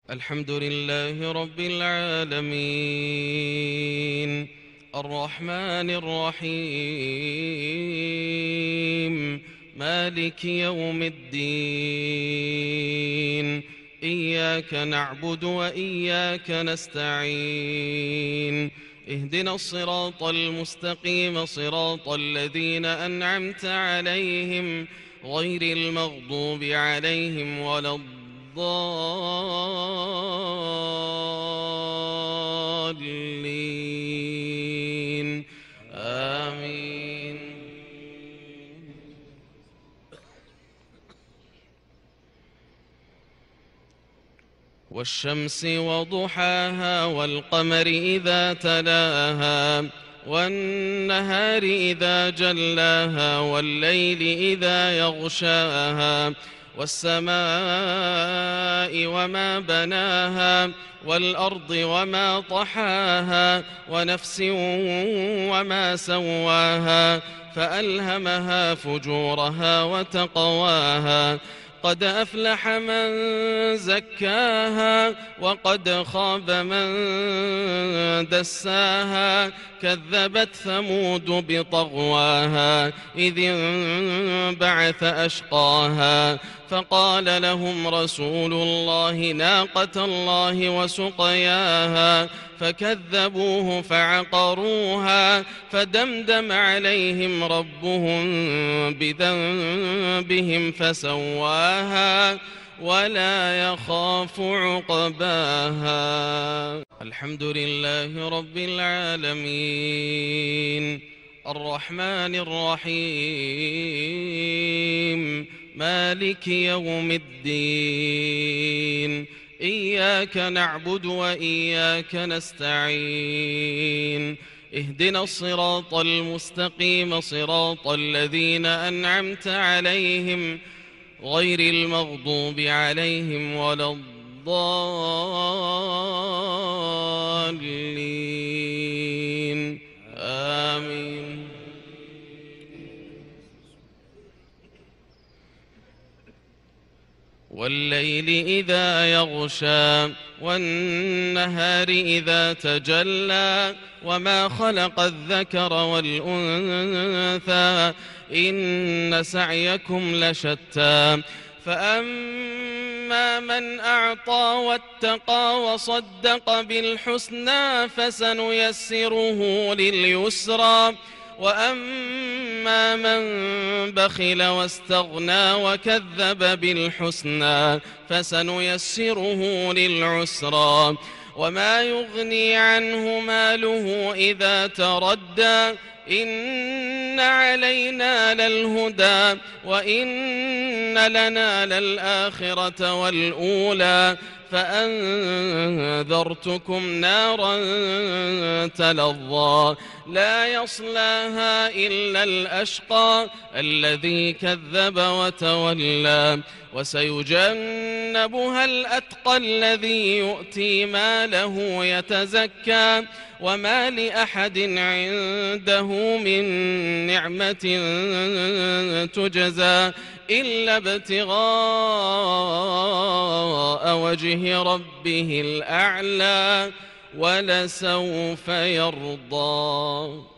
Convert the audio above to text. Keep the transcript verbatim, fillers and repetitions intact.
الحمد لله رب العالمين الرحمن الرحيم مالك يوم الدين إياك نعبد وإياك نستعين اهدنا الصراط المستقيم صراط الذين أنعمت عليهم غير المغضوب عليهم ولا الضالين آمين. والشمس وضحاها والقمر إذا تلاها والنهار إذا جلاها والليل إذا يغشاها والسماء وما بناها والأرض وما طحاها ونفس وما سواها فألهمها فجورها وتقواها قد أفلح من زكاها وقد خاب من دساها كذبت ثمود بطغواها إذ انبعث أشقاها فقال لهم رسول الله ناقة الله وسقياها فكذبوه فعقروها فدمدم عليهم ربهم بذنبهم فسواها ولا يخاف عقباها. الحمد لله رب العالمين الرحمن الرحيم مالك يوم الدين إياك نعبد وإياك نستعين اهدنا الصراط المستقيم صراط الذين أنعمت عليهم غير المغضوب عليهم ولا الضالين آمين. والليل إذا يغشى والنهار إذا تجلى وما خلق الذكر والأنثى إن سعيكم لشتى فأما من أعطى واتقى وصدق بالحسنى فسنيسره لليسرى وأما من بخل واستغنى وكذب بالحسنى فسنيسره للعسرى وما يغني عنه ماله إذا تردى إن علينا للهدى وإن لنا للآخرة والأولى فأنذرتكم نارا تلظى لا يصلاها إلا الأشقى الذي كذب وتولى وسيجنبها الأتقى الذي يؤتي ماله يتزكى وما لأحد عنده من نعمة تجزى إلا ابتغاء وجه ربه الأعلى ولسوف يرضى.